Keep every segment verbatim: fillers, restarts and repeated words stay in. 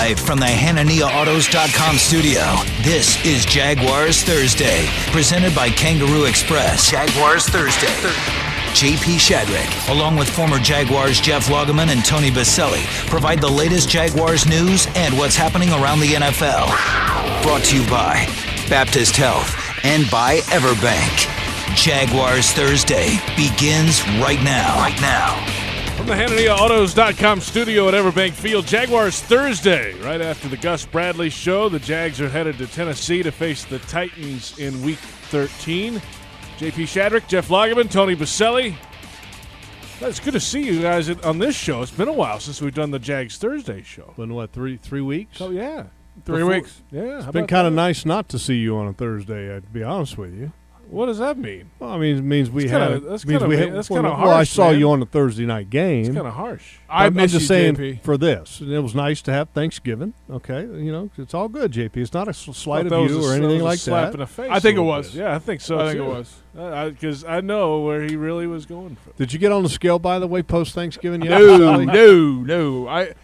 Live from the Hanania Autos dot com studio, this is Jaguars Thursday, presented by Kangaroo Express. Jaguars Thursday. J P Shadrick, along with former Jaguars Jeff Lageman and Tony Baselli, provide the latest Jaguars news and what's happening around the N F L. Brought to you by Baptist Health and by Everbank. Jaguars Thursday begins right now. Right now. From the Hanania Autos dot com studio at Everbank Field, Jaguars Thursday. Right after the Gus Bradley show, the Jags are headed to Tennessee to face the Titans in Week thirteen. J P Shadrick, Jeff Lageman, Tony Baselli. It's good to see you guys on this show. It's been a while since we've done the Jags Thursday show. Been, what, three three weeks? Oh, yeah. Three Before, weeks. Yeah. It's been kind of nice not to see you on a Thursday, to be honest with you. What does that mean? Well, I mean, it means we that's had. Kinda, that's means kind we of had, that's well, kind of well, harsh. I saw man. you on a Thursday night game. It's kind of harsh. I I'm miss just you, saying J P. for this. And it was nice to have Thanksgiving. Okay, you know, it's all good, J P. It's not a slight of you a, or anything like slap that. In the face I think it little was. Bit. Yeah, I think so. I think too. it was because I, I know where he really was going from. Did you get on the scale, by the way, post Thanksgiving? yet? No, no, no. I,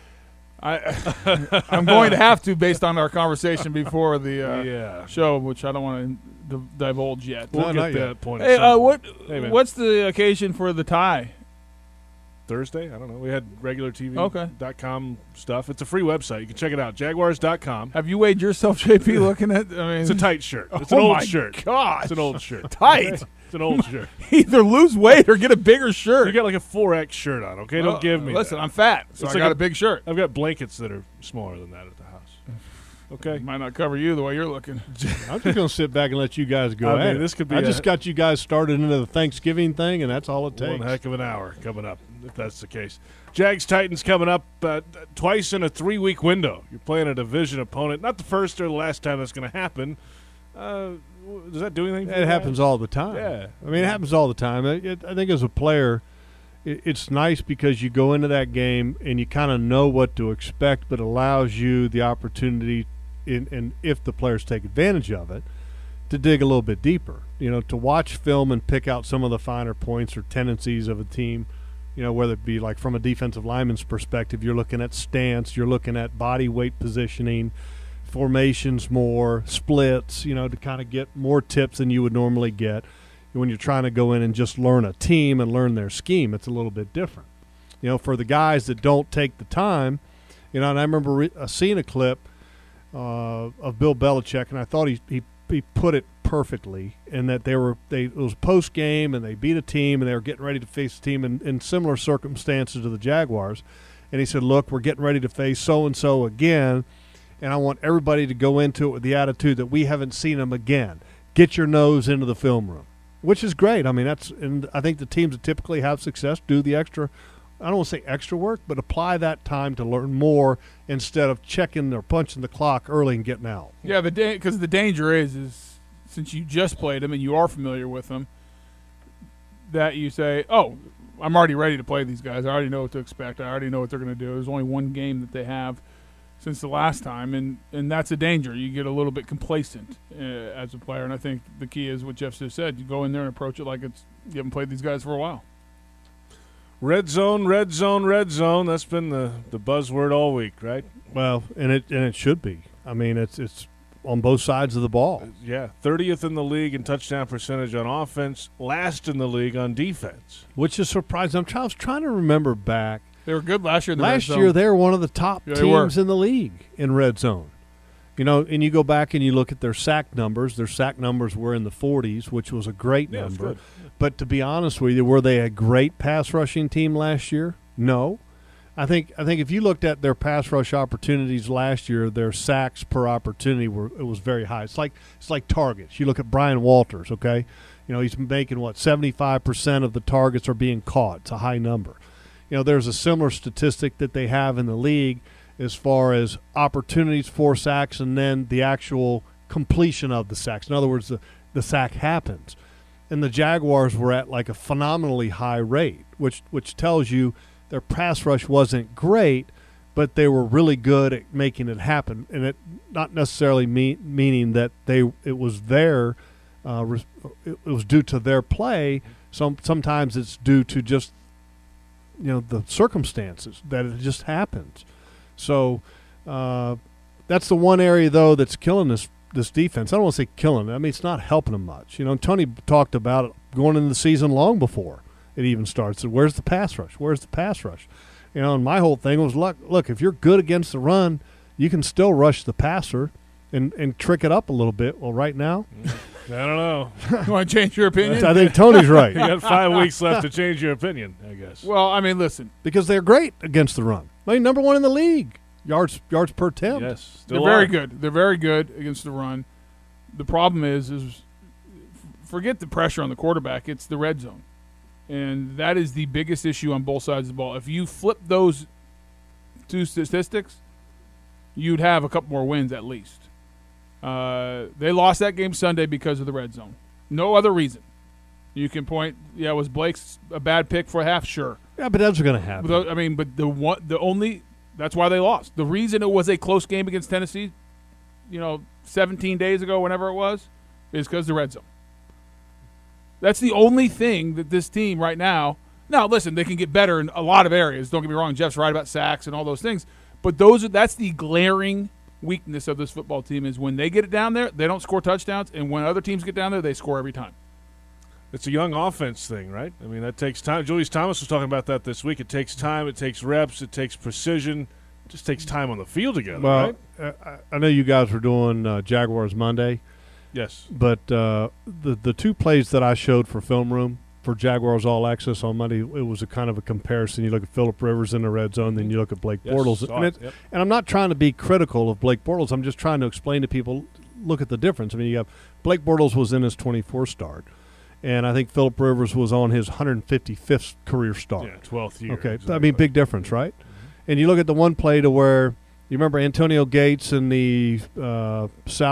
I, I'm going to have to based on our conversation before the uh, yeah. show, which I don't want to divulge yet. We'll No, get not that yet. point. Hey, at uh, some what? point. Hey, man. What's the occasion for the tie? Thursday? I don't know. We had regular T V Okay. dot com stuff. It's a free website. You can check it out. Jaguars dot com. Have you weighed yourself, J P? Looking at, I mean, It's a tight shirt. It's Oh an old my shirt. gosh. It's an old shirt. Tight. Okay? It's an old shirt. Either lose weight or get a bigger shirt. You got like a four X shirt on, okay? Don't Well, give me Listen, that. I'm fat, so It's I like got a- a big shirt. I've got blankets that are smaller than that at the house. Okay? Might not cover you the way you're looking. I'm just going to sit back and let you guys go I at mean, it. this could be I a- just got you guys started into the Thanksgiving thing, and that's all it takes. One heck of an hour coming up, if that's the case. Jags Titans coming up uh, twice in a three-week window. You're playing a division opponent. Not the first or the last time that's going to happen. Uh, does that do anything for you It guys? happens all the time. Yeah. I mean, it happens all the time. It, it, I think as a player, it, it's nice because you go into that game and you kind of know what to expect, but allows you the opportunity, in, and if the players take advantage of it, to dig a little bit deeper. You know, to watch film and pick out some of the finer points or tendencies of a team. You know, whether it be like from a defensive lineman's perspective, you're looking at stance, you're looking at body weight positioning, formations more, splits, you know, to kind of get more tips than you would normally get. When you're trying to go in and just learn a team and learn their scheme, it's a little bit different. You know, for the guys that don't take the time, you know, and I remember re- uh, seeing a clip uh, of Bill Belichick, and I thought he, he he put it perfectly, in that they were they it was post game and they beat a team and they were getting ready to face a team in, in similar circumstances to the Jaguars, and he said, "Look, we're getting ready to face so and so again, and I want everybody to go into it with the attitude that we haven't seen them again. Get your nose into the film room," which is great. I mean, that's and I think the teams that typically have success do the extra. I don't want to say extra work, but apply that time to learn more instead of checking or punching the clock early and getting out. Yeah, the because the danger is is since you just played them and you are familiar with them, that you say, "Oh, I'm already ready to play these guys. I already know what to expect. I already know what they're going to do." There's only one game that they have since the last time, and, and that's a danger. You get a little bit complacent uh, as a player, and I think the key is what Jeff just said. You go in there and approach it like it's you haven't played these guys for a while. Red zone, red zone, red zone. That's been the, the buzzword all week, right? Well, and it and it should be. I mean, it's it's on both sides of the ball. Yeah, thirtieth in the league in touchdown percentage on offense, last in the league on defense. Which is surprising. I'm try- I was trying to remember back. They were good last year. In the red Last zone. year, they were one of the top Yeah, they were. teams in the league in red zone. You know, and you go back and you look at their sack numbers. Their sack numbers were in the forties, which was a great Yeah, it's number. good. But to be honest with you, were they a great pass rushing team last year? No. I think I think if you looked at their pass rush opportunities last year, their sacks per opportunity were it was very high. It's like it's like targets. You look at Brian Walters, okay? You know, he's making what seventy-five percent of the targets are being caught. It's a high number. You know, there's a similar statistic that they have in the league as far as opportunities for sacks and then the actual completion of the sacks. In other words, the, the sack happens. And the Jaguars were at like a phenomenally high rate, which which tells you their pass rush wasn't great, but they were really good at making it happen. And it not necessarily mean, meaning that they it was their uh, it was due to their play. Some sometimes it's due to just you know the circumstances that it just happens. So Uh, that's the one area, though, that's killing this this defense. I don't want to say killing it. I mean, it's not helping them much. You know, Tony talked about it going into the season long before it even starts. So where's the pass rush? Where's the pass rush? You know, and my whole thing was, look, look, if you're good against the run, you can still rush the passer and, and trick it up a little bit. Well, right now, I don't know. You want to change your opinion? I think Tony's right. You got five weeks left to change your opinion, I guess. Well, I mean, listen. Because they're great against the run. I mean, number one in the league, yards yards per attempt. Yes, They're still very are. good. They're very good against the run. The problem is, is forget the pressure on the quarterback. It's the red zone. And that is the biggest issue on both sides of the ball. If you flip those two statistics, you'd have a couple more wins at least. Uh, they lost that game Sunday because of the red zone. No other reason. You can point, yeah, was Blake's a bad pick for a half? Sure. Yeah, but that's going to happen. But, I mean, but the one, the only, that's why they lost. The reason it was a close game against Tennessee, you know, seventeen days ago, whenever it was, is because the red zone. That's the only thing that this team right now. Now, listen, they can get better in a lot of areas. Don't get me wrong. Jeff's right about sacks and all those things. But those are, that's the glaring weakness of this football team is when they get it down there, they don't score touchdowns. And when other teams get down there, they score every time. It's a young offense thing, right? I mean, that takes time. Julius Thomas was talking about that this week. It takes time. It takes reps. It takes precision. It just takes time on the field together, well, right? uh, I know you guys were doing uh, Jaguars Monday. Yes. But uh, the the two plays that I showed for Film Room for Jaguars All Access on Monday, it was a kind of a comparison. You look at Phillip Rivers in the red zone, then you look at Blake Yes, Bortles. saw And, it, it, yep. and I'm not trying to be critical of Blake Bortles. I'm just trying to explain to people, look at the difference. I mean, you have Blake Bortles was in his twenty-fourth start, and I think Phillip Rivers was on his one hundred fifty-fifth career start. Yeah, twelfth year. Okay, exactly. I mean, big difference, right? Mm-hmm. And you look at the one play to where you remember Antonio Gates in the uh,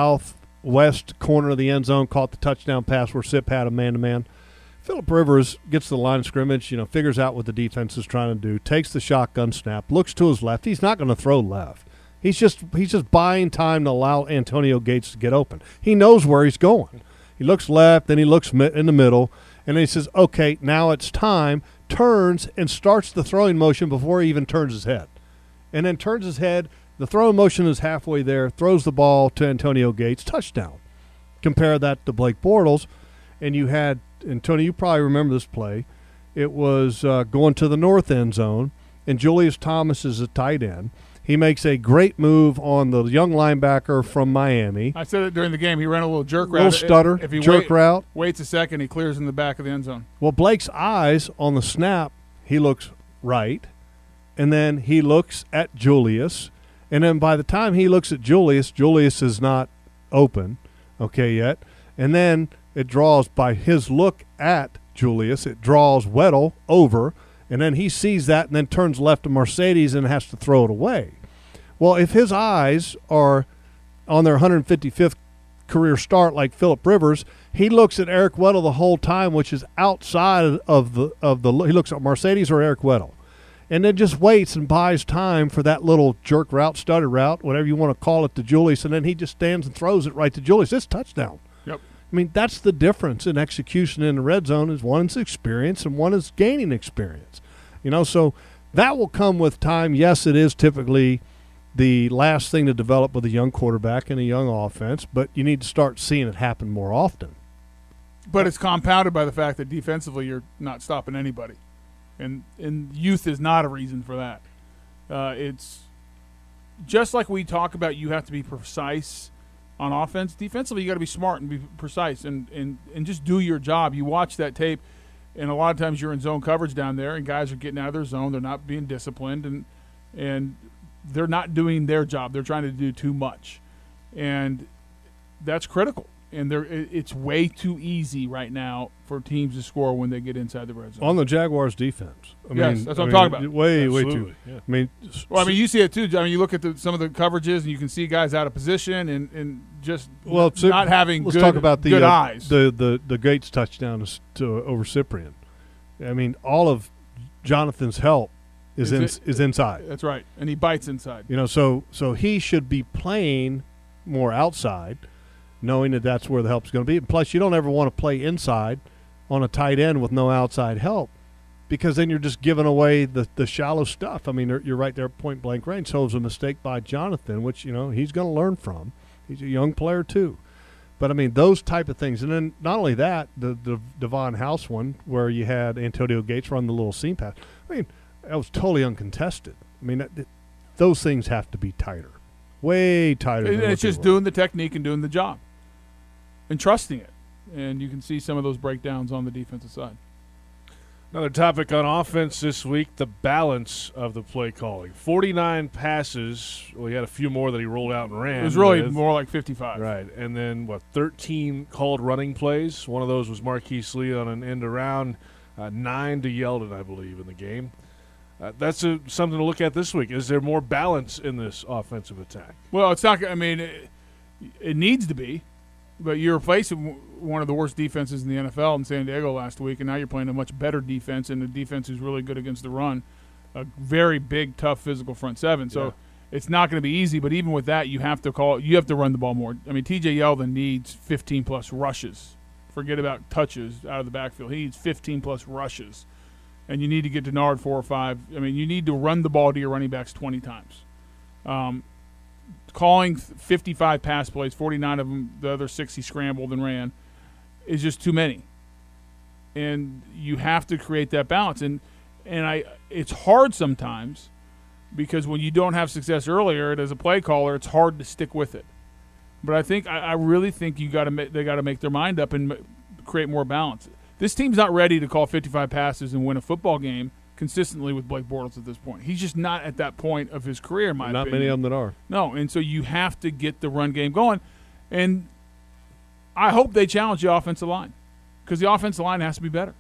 southwest corner of the end zone caught the touchdown pass where Sip had a man-to-man. Phillip Rivers gets to the line of scrimmage, you know, figures out what the defense is trying to do, takes the shotgun snap, looks to his left. He's not going to throw left. He's just he's just buying time to allow Antonio Gates to get open. He knows where he's going. He looks left, then he looks mi- in the middle, and then he says, okay, now it's time, turns and starts the throwing motion before he even turns his head. And then turns his head, the throwing motion is halfway there, throws the ball to Antonio Gates, touchdown. Compare that to Blake Bortles, and you had, and Tony, you probably remember this play, it was uh, going to the north end zone, and Julius Thomas is a tight end. He makes a great move on the young linebacker from Miami. I said it during the game. He ran a little jerk route. Little stutter, if he jerk wait, route. waits a second, he clears in the back of the end zone. Well, Blake's eyes on the snap, he looks right, and then he looks at Julius, and then by the time he looks at Julius, Julius is not open, okay, yet, and then it draws by his look at Julius, it draws Weddle over, and then he sees that and then turns left to Mercedes and has to throw it away. Well, if his eyes are on their one hundred fifty-fifth career start like Phillip Rivers, he looks at Eric Weddle the whole time, which is outside of the of the. He looks at Mercedes or Eric Weddle, and then just waits and buys time for that little jerk route, stutter route, whatever you want to call it, to Julius, and then he just stands and throws it right to Julius. It's touchdown. Yep. I mean, that's the difference in execution in the red zone is one is experience and one is gaining experience. You know, so that will come with time. Yes, it is typically the last thing to develop with a young quarterback and a young offense, but you need to start seeing it happen more often. But it's compounded by the fact that defensively you're not stopping anybody. And and youth is not a reason for that. Uh, it's just like we talk about you have to be precise on offense. Defensively, you got to be smart and be precise and, and, and just do your job. You watch that tape, and a lot of times you're in zone coverage down there, and guys are getting out of their zone. They're not being disciplined, and and they're not doing their job. They're trying to do too much, and that's critical. And they're, it's way too easy right now for teams to score when they get inside the red zone. On the Jaguars' defense. I Yes, mean, that's what I I'm mean, talking about. Way, Absolutely, way too. yeah. I mean, Well, I mean, you see it too. I mean, you look at the, some of the coverages, and you can see guys out of position and, and just well, n- not having let's good, talk about the good uh, eyes. The, the the Gates touchdown to, to over Cyprian. I mean, all of Jonathan's help is Is in, it- is inside. That's right, and he bites inside. You know, so so he should be playing more outside, knowing that that's where the help's going to be. Plus, you don't ever want to play inside on a tight end with no outside help. because then you're just giving away the, the shallow stuff. I mean, you're, you're right there at point blank range. So it was a mistake by Jonathan, which, you know, he's going to learn from. He's a young player too. But, I mean, those type of things. And then not only that, the, the Devon House one where you had Antonio Gates run the little seam pass. I mean, that was totally uncontested. I mean, that, that, those things have to be tighter, way tighter. And than it's what just they were. doing the technique and doing the job and trusting it. And you can see some of those breakdowns on the defensive side. Another topic on offense this week, the balance of the play calling. forty-nine passes. Well, he had a few more that he rolled out and ran. It was really with. more like fifty-five. Right. And then, what, thirteen called running plays. One of those was Marquise Lee on an end around, uh, nine to Yeldon, I believe, in the game. Uh, that's a, something to look at this week. Is there more balance in this offensive attack? Well, it's not – I mean, it, it needs to be. But you're facing one of the worst defenses in the N F L in San Diego last week, and now you're playing a much better defense, and a defense who's really good against the run. A very big, tough, physical front seven. So yeah. it's not going to be easy. But even with that, you have to call. You have to run the ball more. I mean, T J Yeldon needs fifteen plus rushes. Forget about touches out of the backfield. He needs fifteen plus rushes, and you need to get Denard four or five. I mean, you need to run the ball to your running backs twenty times. Um, Calling fifty-five pass plays, forty-nine of them, the other sixty scrambled and ran, is just too many. And you have to create that balance. And and I, it's hard sometimes because when you don't have success earlier, as a play caller, it's hard to stick with it. But I think I, I really think you got to they got to make their mind up and create more balance. This team's not ready to call fifty-five passes and win a football game consistently with Blake Bortles at this point. He's just not at that point of his career, in my Not opinion. many of them that are. No, and so you have to get the run game going. And I hope they challenge the offensive line because the offensive line has to be better.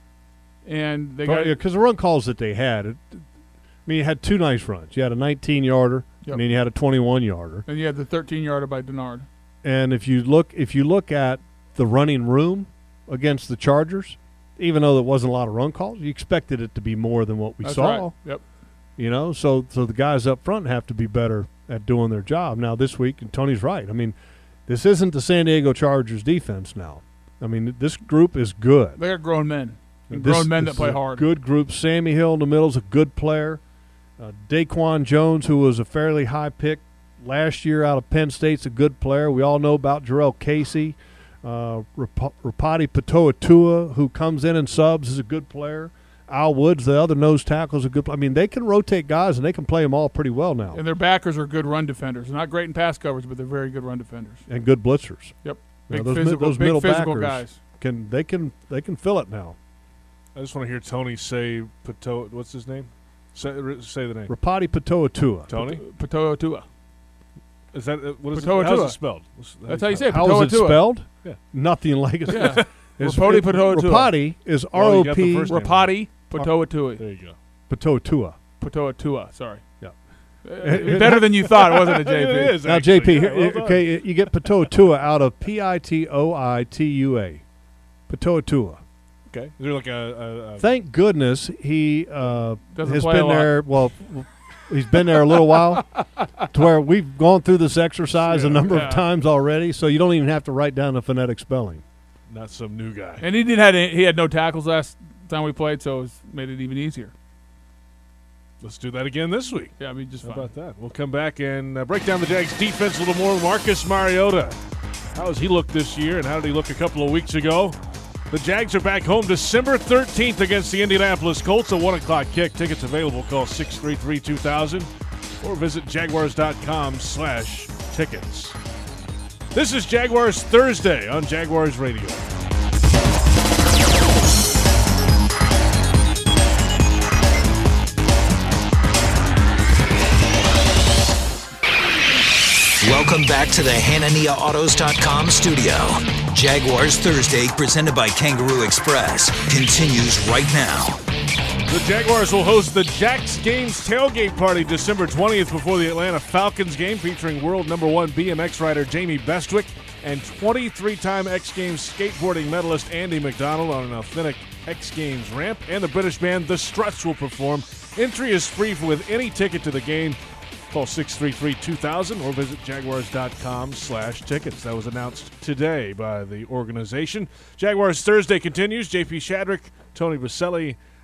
And they got Because the run calls that they had, it, I mean, you had two nice runs. You had a nineteen-yarder, Yep. and then you had a twenty-one-yarder. and you had the thirteen-yarder by Denard. And if you look, if you look at the running room against the Chargers, even though there wasn't a lot of run calls, you expected it to be more than what we That's saw. right. Yep. You know, so so the guys up front have to be better at doing their job. Now this week, and Tony's right. I mean, this isn't the San Diego Chargers defense now. I mean, this group is good. They got grown men. And This- grown men this that play is a hard. Good group. Sammy Hill in the middle is a good player. Uh, Daquan Jones, who was a fairly high pick last year out of Penn State's a good player. We all know about Jarrell Casey. Uh, Rap- Rapati Patoa, who comes in and subs, is a good player. Al Woods, the other nose tackle, is a good player. I mean, they can rotate guys, and they can play them all pretty well now. And their backers are good run defenders. They're not great in pass coverage, but they're very good run defenders. And good blitzers. Yep. You know, Big those mi- physical, those big middle physical backers guys. Can they can they can fill it now. I just want to hear Tony say Pato. What's his name? Say, say the name. Rapati Patoa. Tony. Patoa Tua. Is that uh, what is it? Patoa How's Tua. it spelled? What's- That's how you say it. How is it Patoa Tua. spelled? Yeah. Nothing like it. Yeah. It's- Rapati it- Patoa Tua. Rapati is R Well, you O got the P first name. Rapati Patoa Tua. There you go. Patoa Tua. Patoa Tua. Sorry. Yeah. Uh, better than you thought, wasn't it, J P? It is, Now, actually. J P, Yeah, here- well done. okay, you get Patoa Tua out of P I T O I T U A. Patoa Tua. Okay. Is there like a, a, a Thank goodness he uh, Doesn't has play a been lot. there. Well, he's been there a little while, to where we've gone through this exercise a number Yeah. of times already. So you don't even have to write down the phonetic spelling. not some new guy? And he didn't had he had no tackles last time we played, so it made it even easier. Let's do that again this week. Yeah, I mean, just How fine. about that? We'll come back and uh, break down the Jags defense a little more. Marcus Mariota. How has he looked this year, and how did he look a couple of weeks ago? The Jags are back home December thirteenth against the Indianapolis Colts. A one o'clock kick. Tickets available. Call six three three, two thousand or visit jaguars.com slash tickets. This is Jaguars Thursday on Jaguars Radio. Welcome back to the Hanania Autos dot com studio. Jaguars Thursday, presented by Kangaroo Express, continues right now. The Jaguars will host the Jacks Games tailgate party December twentieth before the Atlanta Falcons game, featuring world number one B M X rider Jamie Bestwick and twenty-three-time X Games skateboarding medalist Andy McDonald on an authentic X Games ramp, and the British band The Struts will perform. Entry is free with any ticket to the game. Call six three three, two thousand or visit jaguars.com slash tickets. That was announced today by the organization. Jaguars Thursday continues. J P Shadrick, Tony Baselli,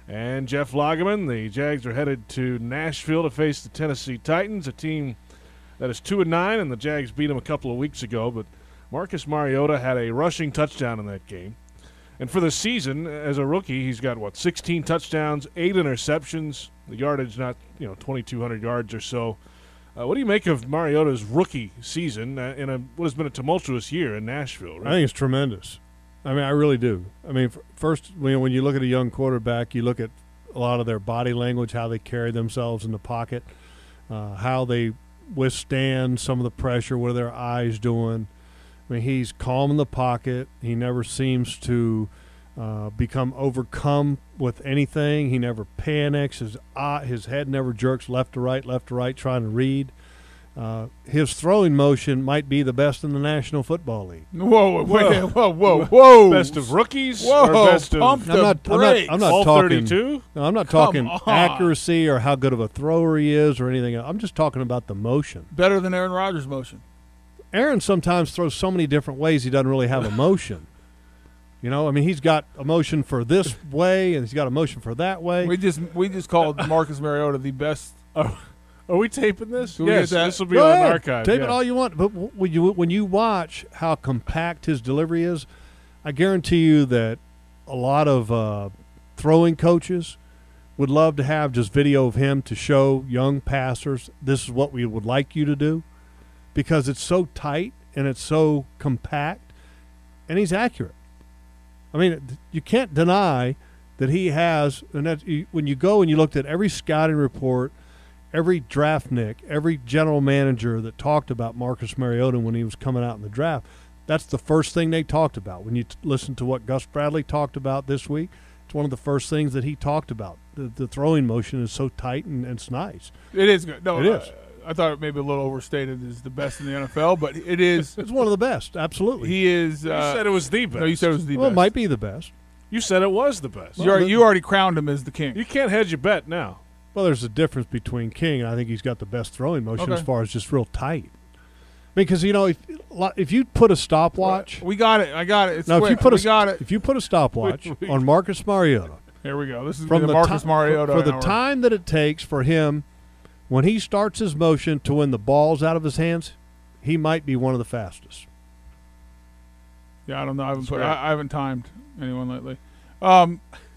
And Jeff Lageman. The Jags are headed to Nashville to face the Tennessee Titans, a team that is two and nine, and the Jags beat them a couple of weeks ago. But Marcus Mariota had a rushing touchdown in that game. And for the season, as a rookie, he's got, what, sixteen touchdowns, eight interceptions, the yardage not, you know, twenty-two hundred yards or so. Uh, what do you make of Mariota's rookie season uh, in a what has been a tumultuous year in Nashville? Right? I think it's tremendous. I mean, I really do. I mean, f- first, when when you look at a young quarterback, you look at a lot of their body language, how they carry themselves in the pocket, uh, how they withstand some of the pressure, what are their eyes doing. I mean, he's calm in the pocket. He never seems to uh, become overcome with anything. He never panics. His eye, his head never jerks left to right, left to right, trying to read. Uh, his throwing motion might be the best in the National Football League. Whoa, whoa, whoa, whoa, whoa! Best of rookies? Whoa, or best pump of the I'm not, I'm not, brakes. I'm not all talking. thirty-two? No, I'm not Come talking on. accuracy or how good of a thrower he is or anything else. I'm just talking about the motion. Better than Aaron Rodgers' motion. Aaron sometimes throws so many different ways he doesn't really have emotion. You know, I mean, he's got emotion for this way and he's got emotion for that way. We just we just called Marcus Mariota the best. Oh, are we taping this? Can we Yes, get that? this will be Go on ahead. archive. Tape yeah. it all you want, but w- when you when you watch how compact his delivery is, I guarantee you that a lot of uh, throwing coaches would love to have just video of him to show young passers this is what we would like you to do, because it's so tight and it's so compact, and he's accurate. I mean, you can't deny that he has, and that when you go and you looked at every scouting report, every draft nick, every general manager that talked about Marcus Mariota when he was coming out in the draft, that's the first thing they talked about. When you t- listen to what Gus Bradley talked about this week, it's one of the first things that he talked about. The, the throwing motion is so tight and, and it's nice. It is good. No, It uh, is. I thought it maybe a little overstated as the best in the N F L, but it is. It's one of the best, absolutely. He is. You Uh, said it was the best. no, you said it was the well, best. it might be the best. You said it was the best. You already, you already crowned him as the king. You can't hedge your bet now. Well, there's a difference between King, and I think he's got the best throwing motion Okay. as far as just real tight. I mean, because, you know, if, if you put a stopwatch – We got it. I got it. It's Now, quick. if you put we a got it. if you put a stopwatch We- we- on Marcus Mariota Here we go. This is from the the Marcus ti- Mariota for, for the hour. time that it takes for him when he starts his motion to when the ball's out of his hands, he might be one of the fastest. Yeah, I don't know. I haven't That's put. right. I, I haven't timed anyone lately. Um,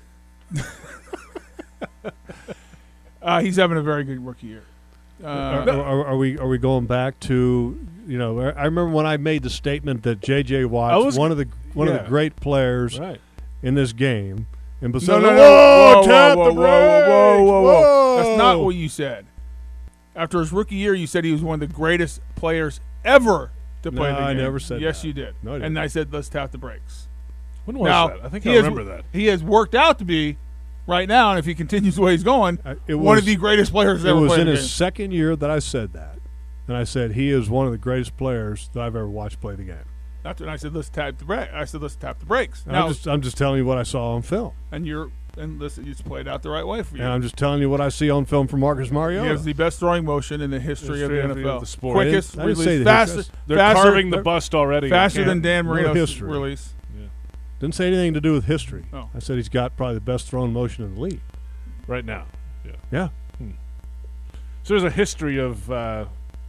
uh, he's having a very good rookie year. Uh, are, are, are we are we going back to you know? I remember when I made the statement that J J. I Watt's was- one of the one of yeah. the great players Right. in this game. And no, besides, no, no, whoa, whoa, tap whoa, the whoa, whoa, whoa, whoa, whoa. brakes, That's not whoa. what you said. After his rookie year, you said he was one of the greatest players ever to play No, the I game. never said Yes, that. you did. No, I and didn't. I said, let's tap the brakes. When was now, that? I think he I has- remember that. He has worked out to be, right now, and if he continues the way he's going, Uh, it one was- of the greatest players It ever was played in the his game. second year that I said that, and I said he is one of the greatest players that I've ever watched play the game. That's when I said, let's tap the brake. I said, let's tap the brakes. And Now, I'm just I'm just telling you what I saw on film, and you're and listen, it's played out the right way for you. and I'm just telling you what I see on film from Marcus He Mariota. has the best throwing motion in the history, History of of the the- N F L. of the sport. Quickest I didn't- I didn't release, say the faster, history. They're faster, carving the bust already. faster You than can't- Dan No Marino's history. release. Didn't say anything to do with history. Oh. I said he's got probably the best throwing motion in the league. right now. Yeah. Yeah. So there's a history of uh,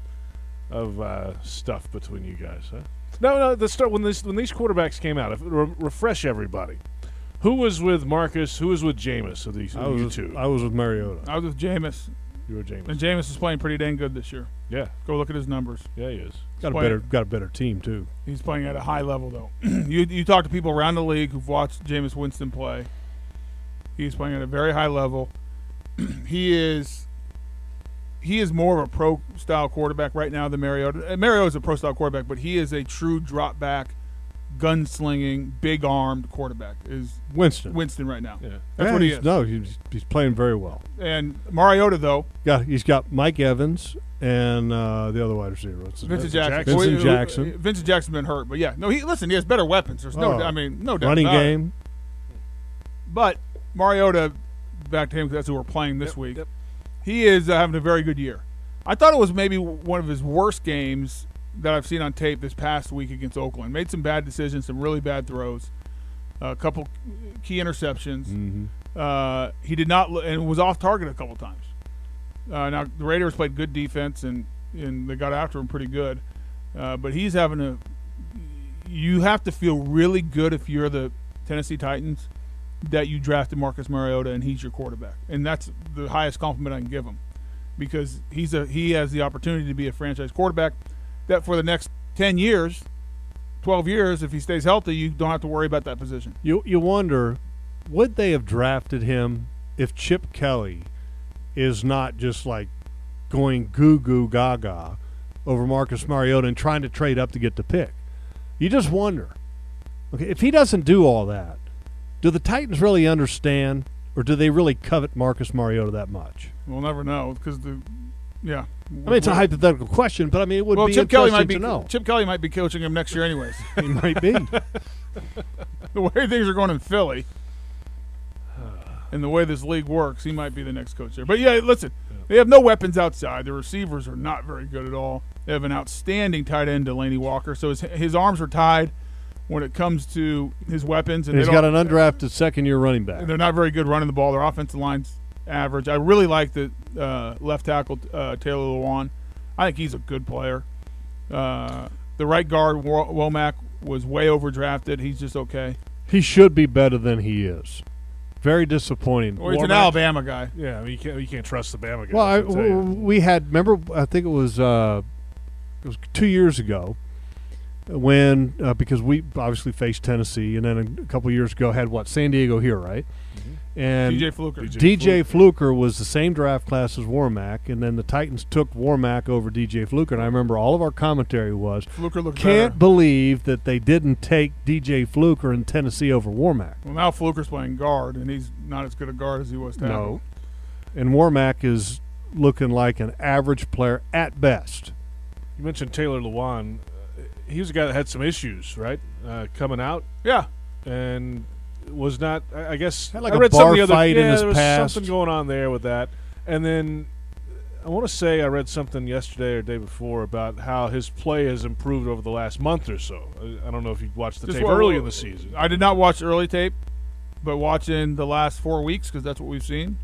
of uh, stuff between you guys, huh? No, no. The start when this when these quarterbacks came out. If, re- refresh everybody. Who was with Marcus? Who was with Jameis? Of these, I of was you with, two. I was with Mariota. I was with Jameis, you were Jameis. and Jameis is playing pretty dang good this year. Yeah, Go look at his numbers. yeah, he is. Got a playing- better got a better team too. He's playing at a high level, though. you you talk to people around the league who've watched Jameis Winston play. He's playing at a very high level. he is he is more of a pro style quarterback right now than Mariota. Uh, Mariota is a pro style quarterback, but he is a true drop back, gunslinging, big armed quarterback. Is Winston. Winston right now? Yeah. That's Yeah, what he he's- is. No, he's, he's playing very well. And Mariota, though, Yeah, he's got Mike Evans and uh, the other wide receiver. What's his Vincent name? Jackson. Vincent Well, Jackson. uh, Vincent Jackson's been hurt, but yeah, no. He listen. He has better weapons. There's no. Oh. I mean, no doubt. Running about it. game. But Mariota, back to him, 'cause that's who we're playing this Yep, week. yep. He is uh, having a very good year. I thought it was maybe one of his worst games that I've seen on tape this past week against Oakland. Made some bad decisions, some really bad throws, a couple key interceptions. Mm-hmm. Uh, he did not, and was off target a couple times. Uh, now the Raiders played good defense, and and they got after him pretty good. Uh, but he's having a. You have to feel really good if you're the Tennessee Titans that you drafted Marcus Mariota and he's your quarterback, and that's the highest compliment I can give him, because he's a he has the opportunity to be a franchise quarterback that for the next ten years, twelve years, if he stays healthy, you don't have to worry about that position. You you wonder, would they have drafted him if Chip Kelly is not just like going goo goo gaga over Marcus Mariota and trying to trade up to get the pick? You just wonder. Okay, if he doesn't do all that, do the Titans really understand, or do they really covet Marcus Mariota that much? We'll never know, because the yeah. I mean, it's a hypothetical question, but I mean, it would well, be Chip Kelly interesting might be, to know. Chip Kelly might be coaching him next year, anyways. He might be. The way things are going in Philly, and the way this league works, he might be the next coach there. But yeah, listen, they have no weapons outside. The receivers are not very good at all. They have an outstanding tight end, Delaney Walker. So his his arms are tied when it comes to his weapons. And he's they got don't- an undrafted second-year running back. They're not very good running the ball. Their offensive line's average. I really like the uh, left tackle uh, Taylor Lewan. I think he's a good player. Uh, the right guard Wo- Womack was way overdrafted. He's just okay. He should be better than he is. Very disappointing. Well, he's an Womack- Alabama guy. Yeah, I mean, you can't you can't trust the Bama guys. Well, I, I'll tell you. we had remember. I think it was uh, it was two years ago when uh, because we obviously faced Tennessee, and then a, a couple years ago had what San Diego here, right? And D J Fluker. D J Fluker was the same draft class as Warmack, and then the Titans took Warmack over D J Fluker. And I remember all of our commentary was, Fluker looked can't better. believe that they didn't take D J Fluker in Tennessee over Warmack. Well, now Fluker's playing guard, and he's not as good a guard as he was tackle. No. And Warmack is looking like an average player at best. You mentioned Taylor Lewan. Uh, he was a guy that had some issues, right, uh, coming out, Yeah. and was not. I I guess Had like I a read bar some of the other, fight in yeah, his there was past. something going on there with that, and then I want to say I read something yesterday or day before about how his play has improved over the last month or so. I, I don't know if you watched the Just tape what- early in the season. I did not watch early tape, but watching the last four weeks, because that's what we've seen,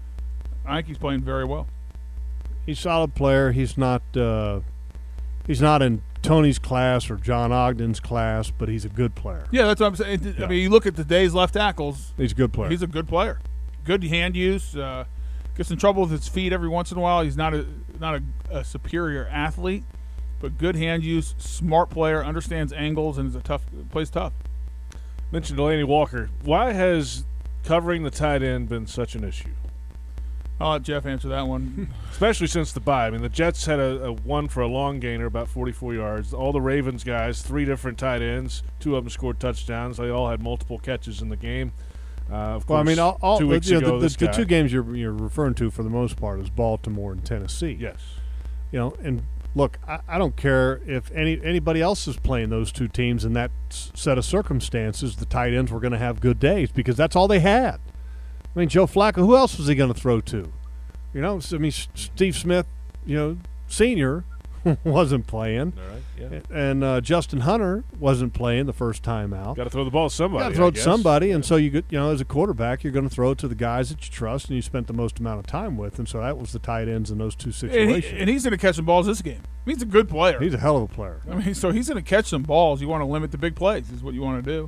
I think he's playing very well. He's a solid player. He's not uh, he's not in Tony's class or John Ogden's class, but he's a good player. Yeah, that's what I'm saying. Yeah. I mean, you look at today's left tackles, He's a good player. he's a good player. Good hand use. Uh, gets in trouble with his feet every once in a while. He's not a not a, a superior athlete, but good hand use, smart player, understands angles, and is a tough plays tough. Mentioned Delaney Walker. Why has covering the tight end been such an issue? I'll let Jeff answer that one. Especially since the bye. I mean, the Jets had a, a one for a long gainer, about forty-four yards. All the Ravens guys, three different tight ends. Two of them scored touchdowns. They all had multiple catches in the game. Uh, of well, I course, mean, all, all two weeks you know, ago, the, this the, the guy- two games you're you're referring to for the most part is Baltimore and Tennessee. Yes. You know, and look, I, I don't care if any anybody else is playing those two teams in that s- set of circumstances. The tight ends were going to have good days because that's all they had. I mean, Joe Flacco. Who else was he going to throw to? You know, I mean, S- Steve Smith, you know, Senior wasn't playing, All right. Yeah. and uh, Justin Hunter wasn't playing the first time out. Got to throw the ball to somebody. You got to throw I it to guess. somebody, and so you get, you know, as a quarterback, you're going to throw it to the guys that you trust and you spent the most amount of time with, and so that was the tight ends in those two and, situations. he, and he's going to catch some balls this game. He's a good player. He's a hell of a player. I mean, so he's going to catch some balls. You want to limit the big plays is what you want to do.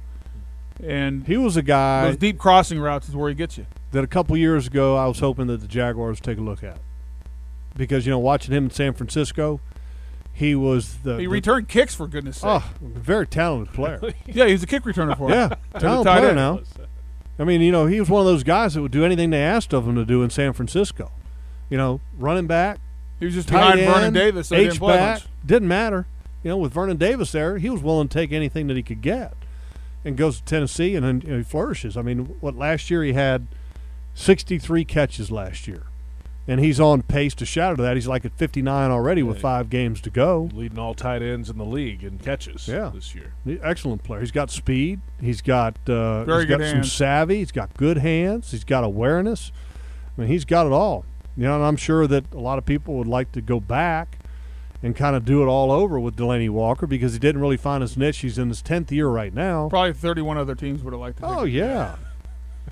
And He was a guy those deep crossing routes is where he gets you. that a couple years ago I was hoping that the Jaguars would take a look at, because you know, watching him in San Francisco, he was the He the- returned kicks, for goodness sake. oh, very talented player. Yeah, he's a kick returner for him. Yeah, talented tight player end. now. I mean, you know, he was one of those guys that would do anything they asked of him to do in San Francisco. You know, running back, He was just tight behind end, Vernon Davis, so he didn't H play back, much. didn't matter. You know, with Vernon Davis there, he was willing to take anything that he could get, and goes to Tennessee and, and he flourishes. I mean, what last year he had sixty-three catches last year, and he's on pace to shatter that. He's like at fifty-nine already with Yeah. five games to go. Leading all tight ends in the league in catches Yeah. this year. He's an excellent player. He's got speed. He's got uh, Very he's got good some hands. savvy. He's got good hands. He's got awareness. I mean, he's got it all. You know, and I'm sure that a lot of people would like to go back and kind of do it all over with Delaney Walker because he didn't really find his niche. He's in his tenth year right now. Probably thirty-one other teams would have liked to. Oh take him. yeah.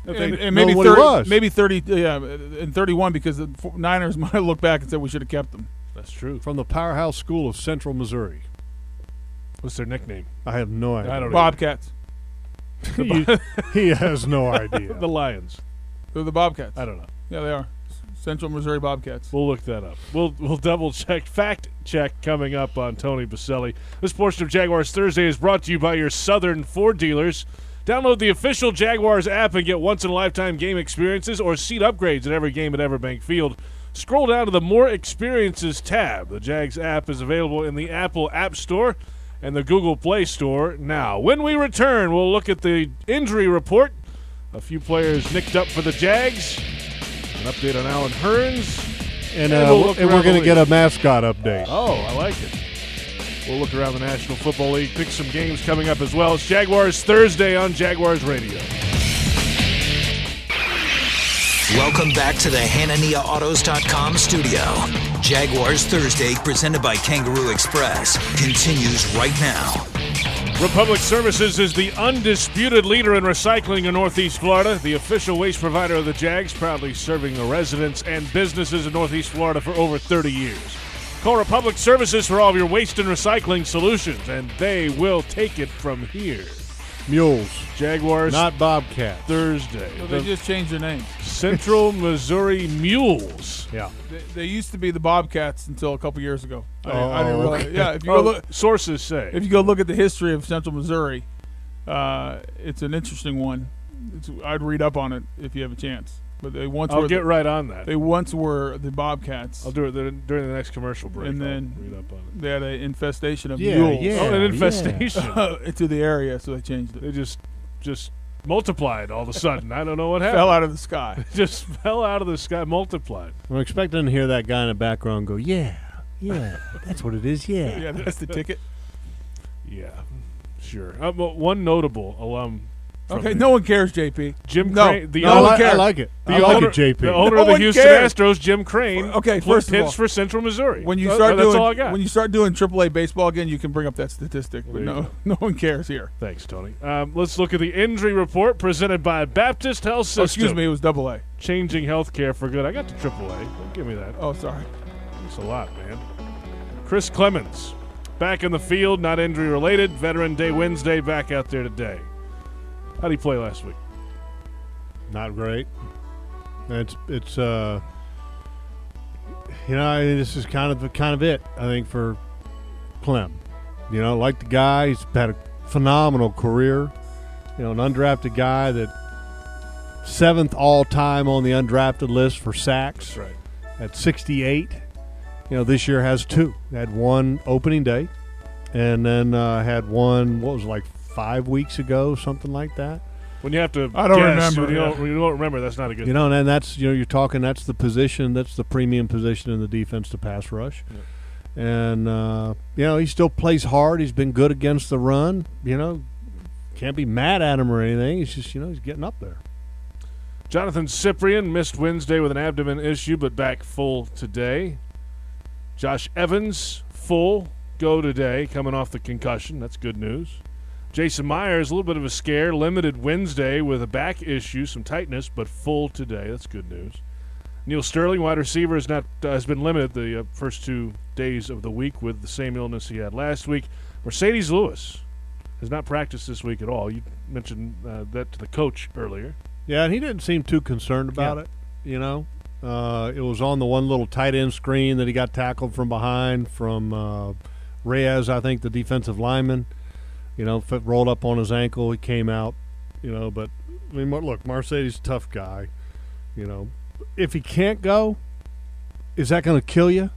And, they and know maybe what he thirty, was. maybe thirty, yeah, and thirty-one because the Niners might have looked back and said we should have kept him. That's true. From the powerhouse school of Central Missouri. What's their nickname? I have no idea. I don't know. Bobcats. he, he has no idea. The Lions. They're the Bobcats. I don't know. Yeah, they are. Central Missouri Bobcats. We'll look that up. We'll we'll double check, fact check coming up on Tony Baselli. This portion of Jaguars Thursday is brought to you by your Southern Ford dealers. Download the official Jaguars app and get once-in-a-lifetime game experiences or seat upgrades at every game at Everbank Field. Scroll down to the More Experiences tab. The Jags app is available in the Apple App Store and the Google Play Store now. When we return, we'll look at the injury report. A few players nicked up for the Jags. An update on Alan Hearns. And, And uh, we'll look and around we're going the to get league. a mascot update. Oh, I like it. We'll look around the National Football League, pick some games coming up as well. It's Jaguars Thursday on Jaguars Radio. Welcome back to the Hanania Autos dot com studio. Jaguars Thursday, presented by Kangaroo Express, continues right now. Republic Services is the undisputed leader in recycling in Northeast Florida. The official waste provider of the Jags, proudly serving the residents and businesses in Northeast Florida for over thirty years. Call Republic Services for all of your waste and recycling solutions, and they will take it from here. Mules, Jaguars not Bobcats. Thursday. So they The just changed their name. Central Missouri Mules. Yeah. They, they used to be the Bobcats until a couple years ago. I, didn't- I Oh, didn't realize. okay. Yeah, if you Oh, go look, sources say. if you go look at the history of Central Missouri, uh, it's an interesting one. It's, I'd read up on it if you have a chance. But they once I'll were get the, right on that. they once were the Bobcats, I'll do it dur- during the next commercial break. and I'll then read up on it. they had an infestation of Yeah, mules yeah. Oh, an yeah. infestation. into the area, so they changed it. They just just multiplied all of a sudden. I don't know what happened. Fell out of the sky. Just fell out of the sky, multiplied. I'm expecting to hear that guy in the background go, yeah, yeah, that's what it is, yeah. Yeah, that's the ticket. Yeah, sure. Uh, well, one notable alum. from Okay, the- no one cares, J P. Jim no, Crane, the No, I, no owner, one like, I cares. like it. the I like owner, it, J P. the owner No of the one Houston cares. Astros, Jim Crane. Okay, pl- first of pitched all, for Central Missouri. When you Uh, start that's doing all I got. when you start doing triple A baseball again, you can bring up that statistic. But There you no, go. no one cares here. Thanks, Tony. Um, let's look at the injury report presented by Baptist Health System. Oh, excuse me, it was double A. Changing healthcare for good. I got to triple A. Don't give me that. Oh, sorry. Thanks a lot, man. Chris Clemens, back in the field, not injury related. Veteran Day Wednesday, back out there today. How did he play last week? Not great. It's it's uh, you know, I mean, this is kind of the kind of it. I think for Clem, you know, like the guy, he's had a phenomenal career. You know, an undrafted guy that seventh all time on the undrafted list for sacks That's right. at sixty-eight. You know, this year has two. Had one opening day, and then uh, had one. What was it, like five weeks ago, something like that. When you have to I don't guess, remember, When you, yeah. don't, when you don't remember, that's not a good You know, and that's you know you're talking. That's the position. That's the premium position in the defense to pass rush. And uh, you know he still plays hard. He's been good against the run. You know, can't be mad at him or anything. He's just you know he's getting up there. Jonathan Cyprian missed Wednesday with an abdomen issue, but back full today. Josh Evans, full, go today, coming off the concussion. That's good news. Jason Myers, a little bit of a scare, limited Wednesday with a back issue, some tightness, but full today. That's good news. Neil Sterling, wide receiver, is not uh, has been limited the uh, first two days of the week with the same illness he had last week. Mercedes Lewis has not practiced this week at all. You mentioned uh, that to the coach earlier. Yeah, and he didn't seem too concerned about Yeah. it. You know, uh, it was on the one little tight end screen that he got tackled from behind from uh, Reyes, I think, the defensive lineman. You know, f- rolled up on his ankle. He came out. You know, but I mean, Mar- look, Mercedes, tough guy. You know, if he can't go, is that going to kill you?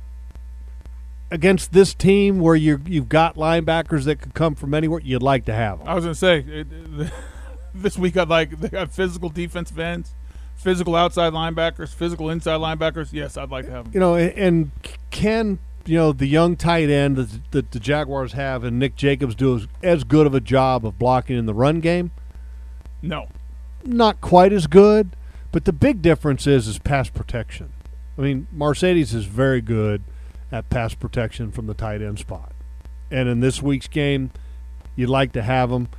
Against this team where you you've got linebackers that could come from anywhere, you'd like to have them. I was going to say, it, it, this week I'd like they got physical defensive ends, physical outside linebackers, physical inside linebackers. Yes, I'd like to have them. You know, and, and can you know the young tight end that, that the Jaguars have and Nick Jacobs do as, as good of a job of blocking in the run game? No. Not quite as good, but the big difference is is pass protection. I mean, Mercedes is very good at pass protection from the tight end spot, and in this week's game, you'd like to have him.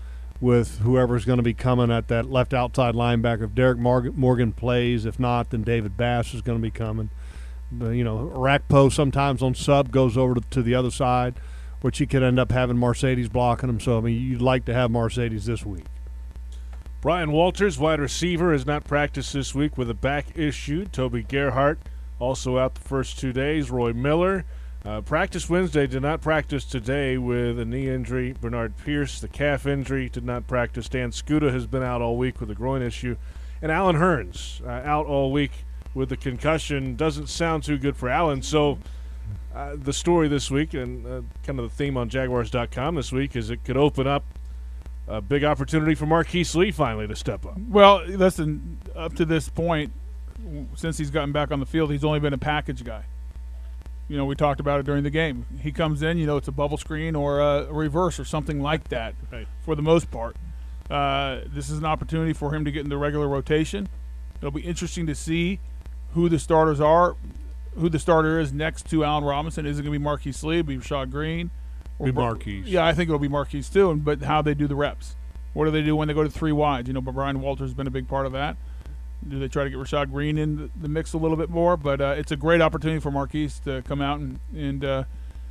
with whoever's going to be coming at that left outside linebacker. If Derek Morgan plays, if not, then David Bass is going to be coming. But, you know, Rakpo sometimes on sub goes over to, to the other side, which you could end up having Mercedes blocking him. So, I mean, you'd like to have Mercedes this week. Brian Walters, wide receiver, has not practiced this week with a back issue. Toby Gerhart also out the first two days. Roy Miller uh, practiced Wednesday, did not practice today with a knee injury. Bernard Pierce, the calf injury, did not practice. Dan Scuda has been out all week with a groin issue. And Alan Hearns uh, out all week with the concussion. Doesn't sound too good for Alan. So uh, the story this week and uh, kind of the theme on Jaguars dot com this week is it could open up a big opportunity for Marquise Lee finally to step up. Well, listen, up to this point, since he's gotten back on the field, he's only been a package guy. You know, we talked about it during the game. He comes in, you know, it's a bubble screen or a reverse or something like that right. for the most part. Uh, this is an opportunity for him to get in the regular rotation. It'll be interesting to see who the starters are, who the starter is next to Allen Robinson. Is it going to be Marquise Lee? It'll be Rashad Green? Be Marquise. Yeah, I think it'll be Marquise too, but how they do the reps. What do they do when they go to three wides? You know, but Brian Walters has been a big part of that. Do they try to get Rashad Green in the mix a little bit more? But uh, it's a great opportunity for Marquise to come out and, and uh,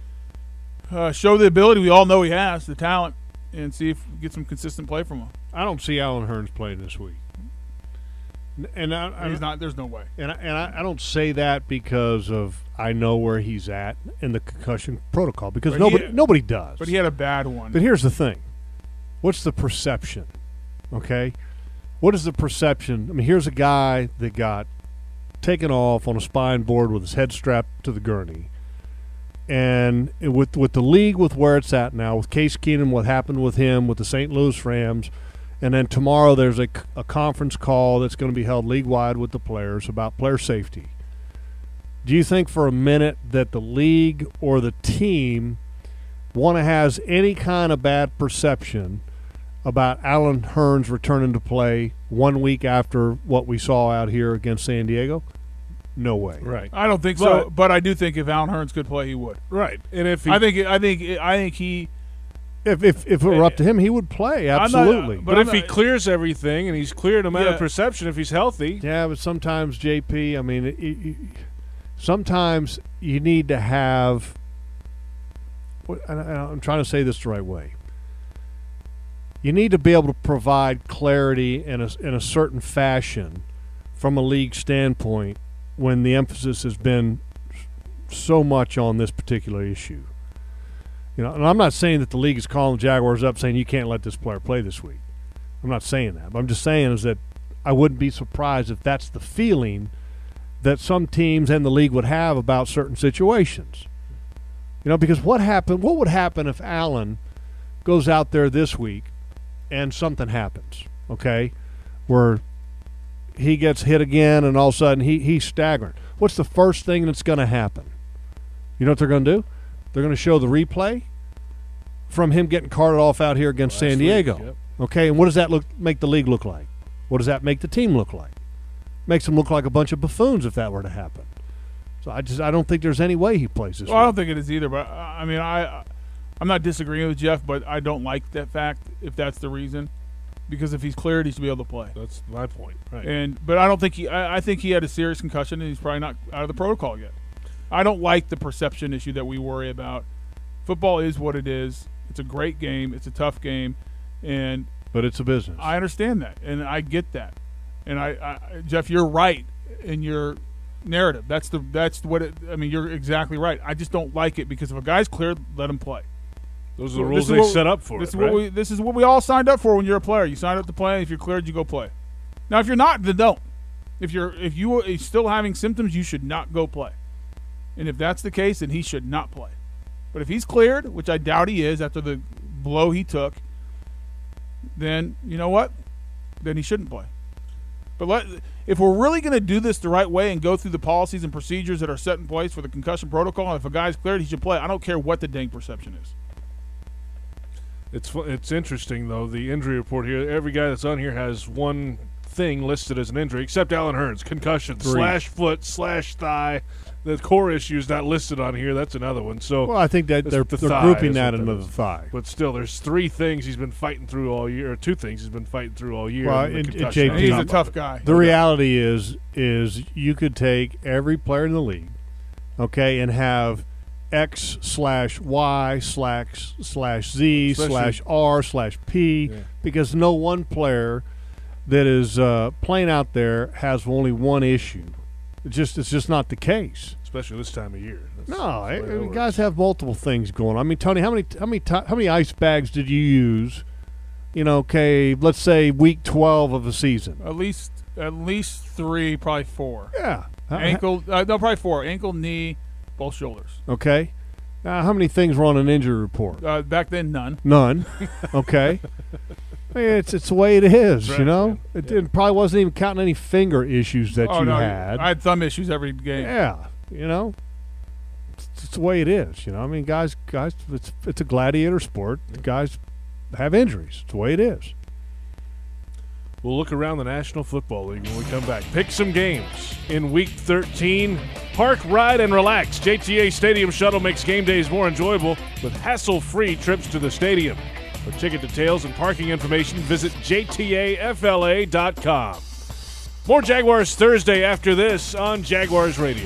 uh, show the ability we all know he has, the talent, and see if we get some consistent play from him. I don't see Alan Hearns playing this week. And I, he's not. There's no way. And I, and I, I don't say that because of I know where he's at in the concussion protocol because But nobody he, nobody does. But he had a bad one. But here's the thing: what's the perception? Okay, what is the perception? I mean, here's a guy that got taken off on a spine board with his head strapped to the gurney, and with with the league with where it's at now, with Case Keenum, what happened with him, with the Saint Louis Rams. And then tomorrow there's a, a conference call that's going to be held league-wide with the players about player safety. Do you think for a minute that the league or the team want to has any kind of bad perception about Alan Hearns returning to play one week after what we saw out here against San Diego? No way. Right. I don't think but, so, but I do think if Alan Hearns could play, he would. Right. And if he, I think I think I think he If, if if it were up to him, he would play, absolutely. Not, but I'm if he not, clears everything and he's cleared no matter Yeah. perception, if he's healthy. Yeah, but sometimes, J P, I mean, it, it, sometimes you need to have – I'm trying to say this the right way. You need to be able to provide clarity in a, in a certain fashion from a league standpoint when the emphasis has been so much on this particular issue. You know, and I'm not saying that the league is calling the Jaguars up saying you can't let this player play this week. I'm not saying that. But I'm just saying is that I wouldn't be surprised if that's the feeling that some teams and the league would have about certain situations. You know, because what happened? What would happen if Allen goes out there this week and something happens, okay, where he gets hit again and all of a sudden he, he's staggering? What's the first thing that's going to happen? You know what they're going to do? They're going to show the replay from him getting carted off out here against Last San Diego. week, yep. Okay, and what does that look make the league look like? What does that make the team look like? Makes them look like a bunch of buffoons if that were to happen. So I just I don't think there's any way he plays this Well, I week. don't think it is either. But uh, I mean, I I'm not disagreeing with Jeff, but I don't like that fact if that's the reason, because if he's cleared, he should be able to play. That's my point. Right. And but I don't think he. I, I think he had a serious concussion, and he's probably not out of the protocol yet. I don't like the perception issue that we worry about. Football is what it is. It's a great game. It's a tough game, and But it's a business. I understand that, and I get that. And I, I Jeff, you're right in your narrative. That's the that's what it. I mean, you're exactly right. I just don't like it because if a guy's cleared, let him play. Those are the This rules is they what- set up for This it, is what right? we. This is what we all signed up for when you're a player. You signed up to play. If you're cleared, you go play. Now, if you're not, then don't. If you're if you are still having symptoms, you should not go play. And if that's the case, then he should not play. But if he's cleared, which I doubt he is after the blow he took, then you know what? Then he shouldn't play. But let, if we're really going to do this the right way and go through the policies and procedures that are set in place for the concussion protocol, and if a guy's cleared, he should play. I don't care what the dang perception is. It's fu- it's interesting though. The injury report here. Every guy that's on here has one thing listed as an injury, except Alan Hearns: concussion, Three. slash foot, slash thigh, the core issue is not listed on here. That's another one. So Well, I think that That's they're, the they're thigh grouping is that what that into the is. thigh. But still, there's three things he's been fighting through all year, or two things he's been fighting through all year. Well, and the and- and concussion J on P He's top a of tough it. guy. The reality is, is you could take every player in the league, okay, and have X slash Y slash slash Z Especially- slash R slash P, Yeah. because no one player that is uh, playing out there has only one issue. It's just it's just not the case. Especially this time of year. That's- No, that's the way I- that I- works. guys have multiple things going on. I mean, Tony, how many how many ti how many ice bags did you use? You know, okay, let's say week twelve of the season. At least at least three, probably four. Yeah, Uh, Ankle, uh, no, probably four. Ankle, knee, both shoulders. Okay. Now, how many things were on an injury report? Uh, back then, none. None. Okay. I mean, it's it's the way it is, Right, you know. man. It, Yeah. it probably wasn't even counting any finger issues that oh you no, had. I had thumb issues every game. Yeah, you know. It's, it's the way it is, you know. I mean, guys, guys, it's it's a gladiator sport. Guys have injuries. It's the way it is. We'll look around the National Football League when we come back. Pick some games in Week thirteen. Park, ride, and relax. J T A Stadium Shuttle makes game days more enjoyable with hassle-free trips to the stadium. For ticket details and parking information, visit J T A F L A dot com. More Jaguars Thursday after this on Jaguars Radio.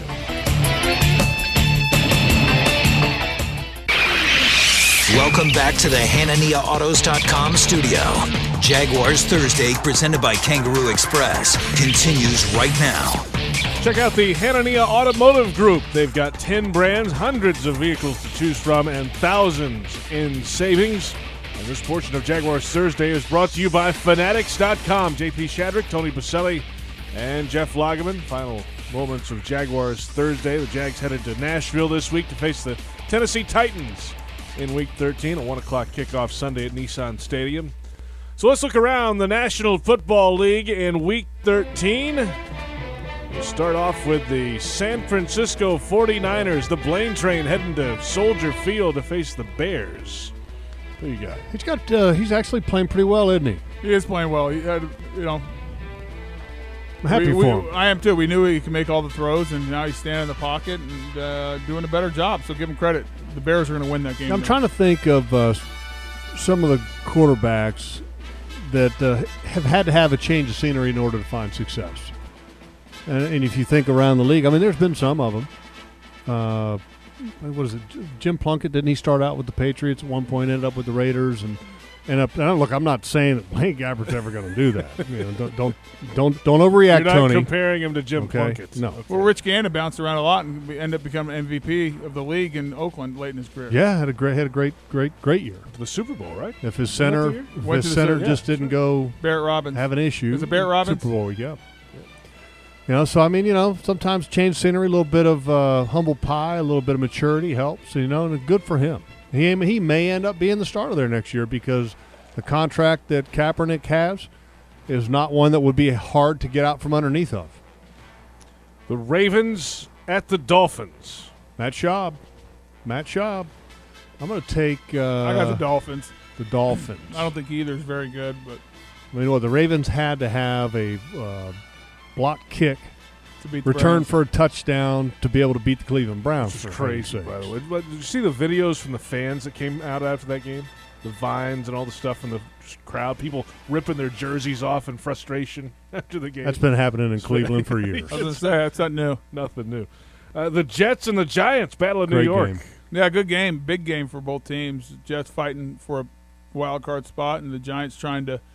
Welcome back to the Hanania Autos dot com studio. Jaguars Thursday, presented by Kangaroo Express, continues right now. Check out the Hanania Automotive Group. They've got ten brands, hundreds of vehicles to choose from, and thousands in savings. And this portion of Jaguars Thursday is brought to you by Fanatics dot com. J P Shadrick, Tony Baselli, and Jeff Lageman. Final moments of Jaguars Thursday. The Jags headed to Nashville this week to face the Tennessee Titans in Week thirteen, a one o'clock kickoff Sunday at Nissan Stadium. So let's look around the National Football League in Week thirteen. We'll start off with the San Francisco forty-niners, the Blaine train heading to Soldier Field to face the Bears. Who you got? He's got. Uh, he's actually playing pretty well, isn't he? He is playing well. He had, you know, I'm happy we, for we, him. I am too. We knew he could make all the throws, and now he's standing in the pocket and uh, doing a better job. So give him credit. The Bears are going to win that game. I'm though. trying to think of uh, some of the quarterbacks that uh, have had to have a change of scenery in order to find success. And, and if you think around the league, I mean, there's been some of them. Uh, what is it? Jim Plunkett, didn't he start out with the Patriots at one point, ended up with the Raiders, and end up. And look, I'm not saying that Blaine Gabbert's ever going to do that. You know, don't don't don't don't overreact, You're not Tony. comparing him to Jim Okay. Plunkett. No. Okay. Well, Rich Gannon bounced around a lot and we ended up becoming M V P of the league in Oakland late in his career. Yeah, had a great had a great great great year. To the Super Bowl, right? If his that center, the year? if Went his to the center Super- just didn't go Barrett Robbins. have an issue. Is it Barrett Robbins? Super Bowl, yeah. You know, so I mean, you know, sometimes change scenery, a little bit of uh, humble pie, a little bit of maturity helps. You know, and good for him. He he may end up being the starter there next year because the contract that Kaepernick has is not one that would be hard to get out from underneath of. The Ravens at the Dolphins. Matt Schaub, Matt Schaub. I'm going to take uh, I got the Dolphins. the Dolphins. I don't think either is very good, but I mean, what the Ravens had to have a uh, block kick. to beat the Return Browns. for a touchdown to be able to beat the Cleveland Browns. This is for crazy, heaven's by the sakes. way. But did you see the videos from the fans that came out after that game? The vines and all the stuff from the crowd. People ripping their jerseys off in frustration after the game. That's been happening in Cleveland for years. I was going to say, that's not new. Nothing new. Uh, the Jets and the Giants battle in New Great York. game. Yeah, good game. Big game for both teams. Jets fighting for a wild card spot, and the Giants trying to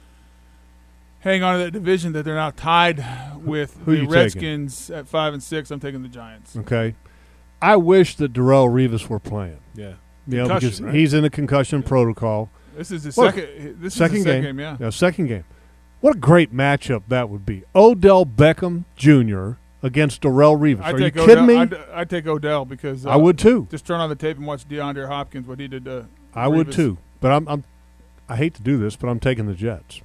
hang on to that division that they're now tied with Who the you taking? Redskins at five and six. I'm taking the Giants. Okay. I wish that Darrell Revis were playing. Yeah. You know, Concussion, because right? he's in the concussion protocol. This is the Look, second. This second is the second game. game. Yeah. Yeah, second game. What a great matchup that would be. Odell Beckham Junior against Darrell Revis. I Are you take kidding Odell, me? I'd, I'd take Odell because uh, I would too. just turn on the tape and watch DeAndre Hopkins what he did to. I would Revis. too. But I'm, I'm I hate to do this, but I'm taking the Jets.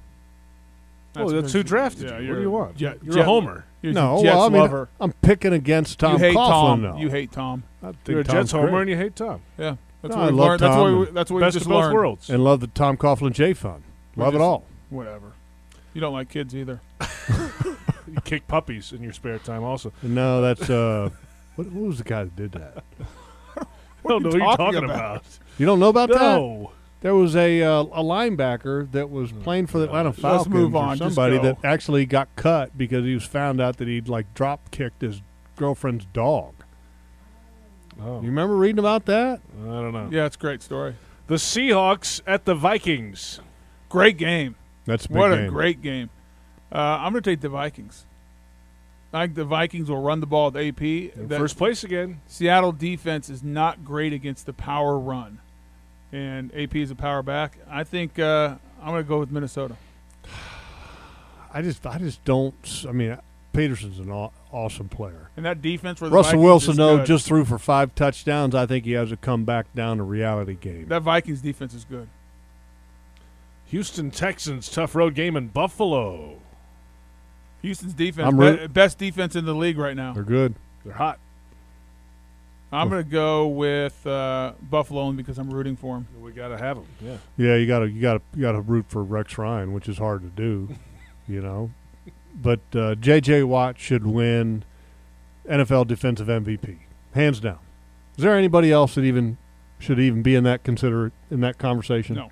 Oh, that's who drafted yeah, you. you're What do you want? Jet, You're Jet- a homer. You're No, a Jets well, I mean, lover. I'm picking against Tom you hate Coughlin Tom. now. You hate Tom. I think You're a Tom's Jets homer great. and you hate Tom. Yeah. That's No, what I we love learned. That's Tom what we, and- that's what we Best just of both learned. worlds. And love the Tom Coughlin J Fun. Love it just- all. Whatever. You don't like kids either. You kick puppies in your spare time also. No, that's uh, What, what was the guy that did that? I don't know what you're talking about. You don't know about that? No. There was a uh, a linebacker that was playing for the Atlanta Falcons move on. or Just somebody go. that actually got cut because he was found out that he'd like drop kicked his girlfriend's dog. Oh. You remember reading about that? I don't know. Yeah, it's a great story. The Seahawks at the Vikings. Great game. That's a big What game. a great game. Uh, I'm going to take the Vikings. I think the Vikings will run the ball with A P. In That first place again. Seattle defense is not great against the power run, and A P is a power back. I think uh, I'm going to go with Minnesota. I just I just don't. I mean, Peterson's an aw- awesome player. And that defense for the Russell Vikings Wilson, is though, good. just threw for five touchdowns. I think he has to come back down to reality game. That Vikings defense is good. Houston Texans, tough road game in Buffalo. Houston's defense, I'm be- root- best defense in the league right now. They're good. They're hot. I'm going to go with uh, Buffalo only because I'm rooting for them. We got to have them. Yeah. Yeah, you got to you got to you got to root for Rex Ryan, which is hard to do, you know. But uh, J J. Watt should win N F L Defensive M V P, hands down. Is there anybody else that even should even be in that consider in that conversation? No.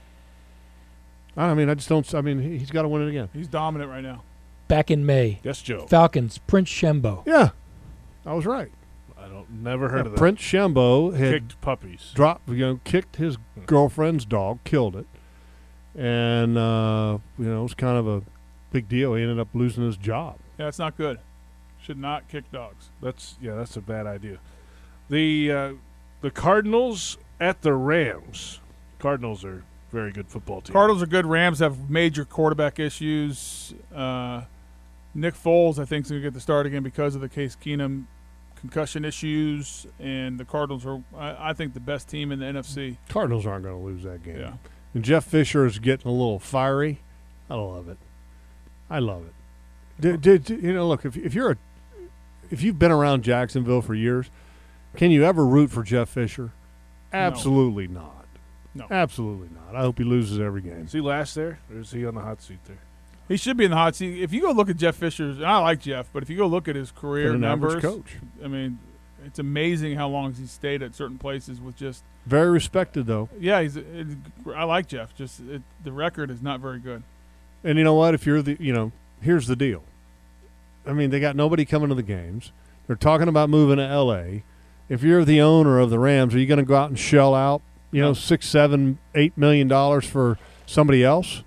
I mean, I just don't. I mean, he- he's got to win it again. He's dominant right now. Back in May, Yes, Joe. Falcons, Prince Shembo. Yeah, I was right. I don't never heard Yeah, of that. Prince Shembo had Kicked puppies. dropped, you know, kicked his girlfriend's dog, killed it, and uh, you know, it was kind of a big deal. He ended up losing his job. Yeah, it's not good. Should not kick dogs. That's yeah, that's a bad idea. The uh, the Cardinals at the Rams. Cardinals are a very good football team. Cardinals are good. Rams have major quarterback issues. Uh, Nick Foles, I think, is going to get the start again because of the Case Keenum concussion issues. And the Cardinals are, I, I think, the best team in the N F C. Cardinals aren't going to lose that game. Yeah. And Jeff Fisher is getting a little fiery. I love it. I love it. Did, did, you know? Look, if if you're a if you've been around Jacksonville for years, can you ever root for Jeff Fisher? Absolutely not. No. Absolutely not. I hope he loses every game. Is he last there, or is he on the hot seat there? He should be in the hot seat. If you go look at Jeff Fisher's, and I like Jeff, but if you go look at his career Been an numbers, average coach. I mean, it's amazing how long he's stayed at certain places with just, Very respected, though. yeah, he's. It, I like Jeff. Just it, the record is not very good. And you know what? If you're the, you know, here's the deal. I mean, they got nobody coming to the games. They're talking about moving to L A. If you're the owner of the Rams, are you going to go out and shell out, you know, No. six, seven, eight million dollars for somebody else?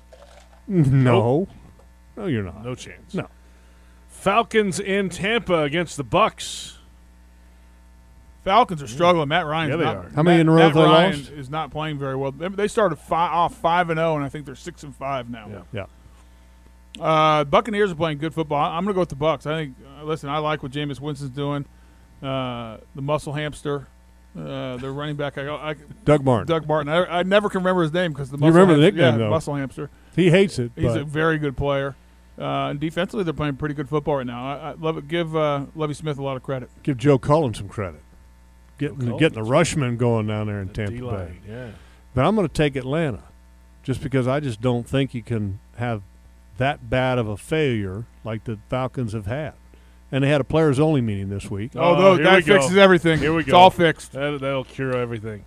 No, no, you're not. No chance. No. Falcons in Tampa against the Bucks. Falcons are struggling. Matt Ryan. Yeah, they not, are. How many Matt, in a row Matt have they Ryan lost? is not playing very well. They- They started fi- off five and zero, and I think they're six and five now. Yeah. Yeah. Uh, Buccaneers are playing good football. I- I'm going to go with the Bucks. I think. Uh, listen, I like what Jameis Winston's doing. Uh, the muscle hamster, uh, their running back. I, I, Doug Martin. Doug Martin. I, I never can remember his name because the You muscle remember the hamster, nickname, yeah, though. muscle hamster. He hates it. He's but a very good player. Uh, and defensively, they're playing pretty good football right now. I, I love it. Give uh, Lovie Smith a lot of credit. give Joe Cullen some credit. Getting Cullen. getting the Rushman going down there in The Tampa D-line, Bay. Yeah. But I'm going to take Atlanta, just because I just don't think you can have that bad of a failure like the Falcons have had. And they had a players-only meeting this week. Oh, Although here that we go. fixes everything. Here we It's go. all fixed. That, that'll cure everything.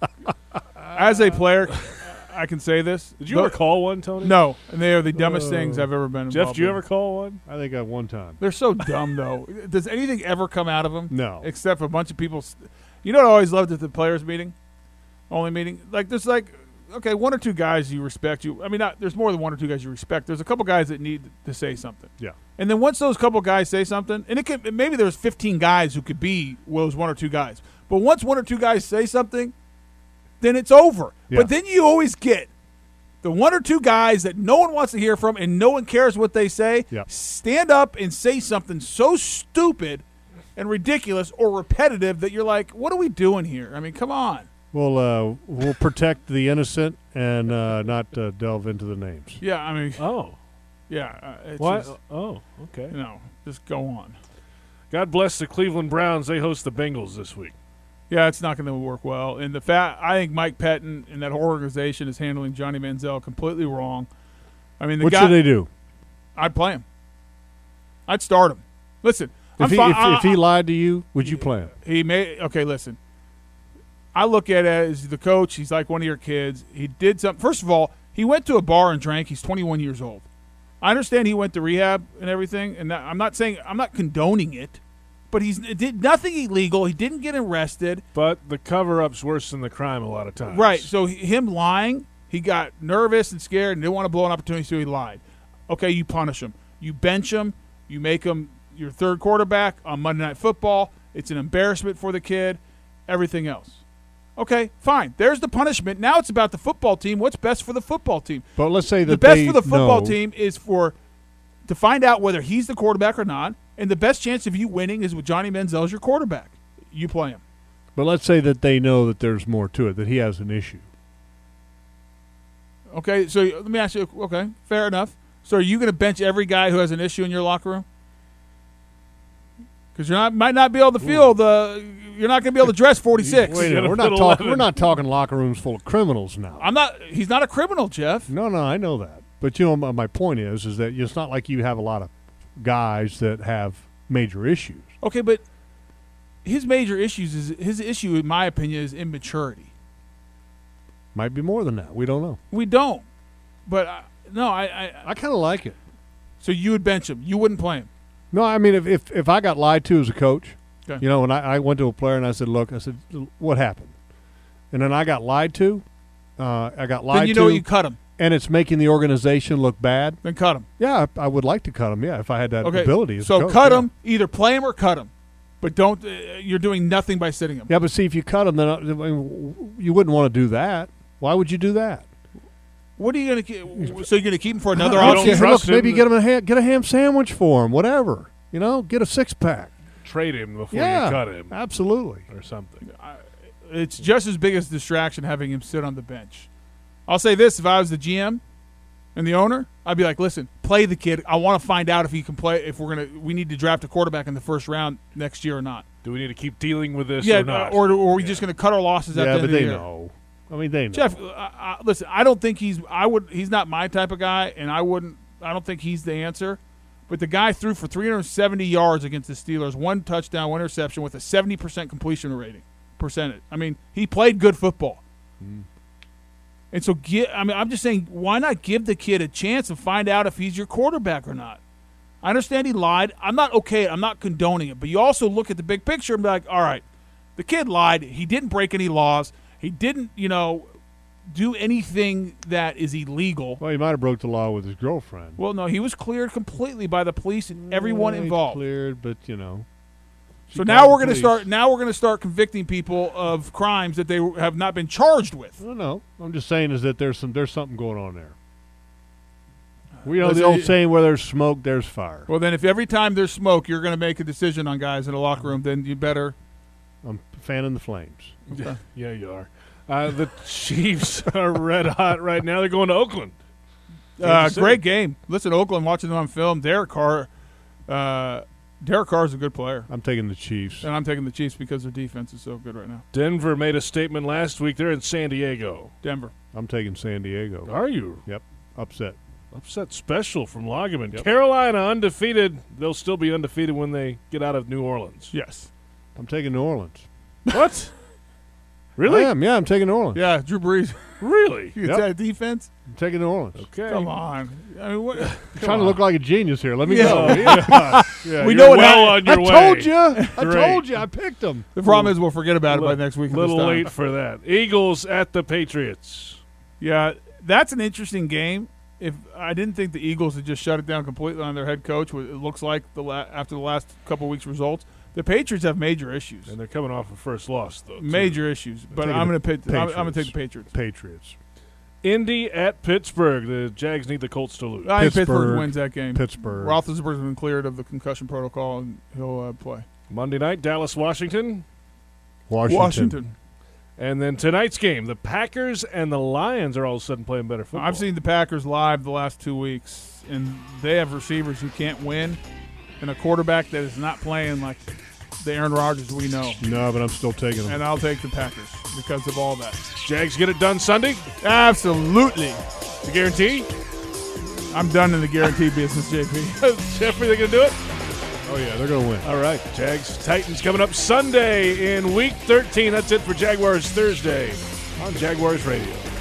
As a player, I can say this. Did you Tho- ever call one, Tony? No, and they are the dumbest Oh. things I've ever been Jeff, involved did you in. ever call one? I think at one time. They're so dumb, though. Does anything ever come out of them? No. Except for a bunch of people. St- you know what I always loved at the players' meeting? Only meeting? Like, there's like, okay, one or two guys you respect. You, I mean, not, there's more than one or two guys you respect. There's a couple guys that need to say something. Yeah. And then once those couple guys say something, and it could maybe there's fifteen guys who could be those one or two guys. But once one or two guys say something, then it's over. Yeah. But then you always get the one or two guys that no one wants to hear from and no one cares what they say, Yeah. stand up and say something so stupid and ridiculous or repetitive that you're like, what are we doing here? I mean, come on. We'll uh, we'll protect the innocent and uh, not uh, delve into the names. Yeah, I mean, Oh. yeah. Uh, it's What? just, Oh, okay. you know, just go on. God bless the Cleveland Browns. They host the Bengals this week. Yeah, it's not going to work well. And the fact, I think Mike Pettin and that whole organization is handling Johnny Manziel completely wrong. I mean, the What guy, should they do? I'd play him. I'd start him. Listen, If he, fi- if, I- if he lied to you, would you play him? He may. Okay, listen. I look at it as the coach. He's like one of your kids. He did something. First of all, he went to a bar and drank. He's twenty-one years old. I understand he went to rehab and everything, and that, I'm not saying I'm not condoning it, but he's did nothing illegal. He didn't get arrested. But the cover-up's worse than the crime a lot of times. Right. So he- him lying, he got nervous and scared and didn't want to blow an opportunity, so he lied. Okay, you punish him. You bench him. You make him your third quarterback on Monday Night Football. It's an embarrassment for the kid. Everything else. Okay, fine. There's the punishment. Now it's about the football team. What's best for the football team? But let's say that The best they for the football know- team is for to find out whether he's the quarterback or not, and the best chance of you winning is with Johnny Manziel as your quarterback. You play him. But let's say that they know that there's more to it, that he has an issue. Okay, so let me ask you. Okay, fair enough. So are you going to bench every guy who has an issue in your locker room? Because you not might not be able to field the. You're not going to be able to dress forty-six. Wait a Get minute, him we're not to talking. eleven. We're not talking locker rooms full of criminals now. I'm not. He's not a criminal, Jeff. No, no, I know that. But you know, my, my point is, is that it's not like you have a lot of guys that have major issues. Okay, but his major issues is his issue, in my opinion, is immaturity. Might be more than that. We don't know. We don't. But uh, no, I, I. I kind of like it. So you would bench him. You wouldn't play him. No, I mean, if if, if I got lied to as a coach, Okay. you know, when I, I went to a player and I said, "Look," I said, "What happened?" And then I got lied to. Uh, I got lied Then you to, know you cut him. and it's making the organization look bad. Then cut him. Yeah, I, I would like to cut him. Yeah, if I had that Okay. ability. As a So coach, cut yeah. him. Either play him or cut him. But don't. Uh, you're doing nothing by sitting him. Yeah, but see, if you cut him, then I mean, you wouldn't want to do that. Why would you do that? What are you going to? So you're going to keep him for another You I don't don't care. offseason? trust Look, maybe him. get him a ha- get a ham sandwich for him, whatever. You know, get a six pack. Trade him before Yeah, you cut him absolutely. or something. It's just as big as distraction having him sit on the bench. I'll say this: if I was the G M and the owner, I'd be like, "Listen, play the kid. I want to find out if he can play. If we're gonna, we need to draft a quarterback in the first round next year or not. Do we need to keep dealing with this yeah, or not? or, or are we Yeah. just gonna cut our losses at Yeah, the end but of the they year? know. I mean, they know. Jeff, uh, uh, listen, I don't think he's. I would. He's not my type of guy, and I wouldn't. I don't think he's the answer. But the guy threw for three hundred seventy yards against the Steelers, one touchdown, one interception, with a seventy percent completion rating percentage. I mean, he played good football. Mm. And so, get, I mean, I'm just saying, why not give the kid a chance and find out if he's your quarterback or not? I understand he lied. I'm not okay. I'm not condoning it. But you also look at the big picture and be like, all right, the kid lied. He didn't break any laws. He didn't, you know, do anything that is illegal. Well, he might have broke the law with his girlfriend. Well, no, he was cleared completely by the police and everyone Yeah, he's involved. Cleared, but you know. she So now called we're the going to police. start. Now we're going to start convicting people of crimes that they have not been charged with. I don't know. I'm just saying is that there's some there's something going on there. We know Listen, the old you- saying, where there's smoke, there's fire. Well, then, if every time there's smoke, you're going to make a decision on guys in the locker room, then you better. I'm fanning the flames. Yeah, yeah, you are. Uh, the Chiefs are red hot right now. They're going to Oakland. Uh, Kansas City. great game. Listen, Oakland, watching them on film. Derek Carr, uh, Derek Carr is a good player, I'm taking the Chiefs. and I'm taking the Chiefs because their defense is so good right now. Denver made a statement last week. They're in San Diego. Denver. I'm taking San Diego. Are you? Yep. Upset. Upset special from Loggeman. Yep. Carolina undefeated. They'll still be undefeated when they get out of New Orleans. Yes. I'm taking New Orleans. What? Really? I am. Yeah, I'm taking New Orleans. Yeah, Drew Brees. Really? You Yep. that defense? I'm taking New Orleans. Okay. Come on. I mean, what? I'm trying to look like a genius here. Let me Yeah. go. Yeah. Yeah, We you're know what well happened. on your I way. told you. I Great. told you. I picked them. The problem is we'll forget about it by Little- next week. at little this time. late for that. Eagles at the Patriots. Yeah, that's an interesting game. If I didn't think the Eagles had just shut it down completely on their head coach, what it looks like the la- after the last couple weeks results, the Patriots have major issues. And they're coming off a first loss, though. too. Major issues. But taking I'm the going to pick. I'm, I'm going to Patriots. take the Patriots. Patriots. Indy at Pittsburgh. The Jags need the Colts to lose. I think Pittsburgh Pittsburgh. wins that game. Pittsburgh. Roethlisberger's been cleared of the concussion protocol, and he'll uh, play. Monday night, Dallas, Washington. Washington. Washington. And then tonight's game, the Packers and the Lions are all of a sudden playing better football. I've seen the Packers live the last two weeks, and they have receivers who can't win, and a quarterback that is not playing like the Aaron Rodgers we know. No, but I'm still taking them. And I'll take the Packers because of all that. Jags get it done Sunday. Absolutely. The guarantee. I'm done in the guarantee business, J P. Jeffrey, they gonna do it? Oh, yeah, they're going to win. All right, Jags Titans coming up Sunday in Week thirteen. That's it for Jaguars Thursday on Jaguars Radio.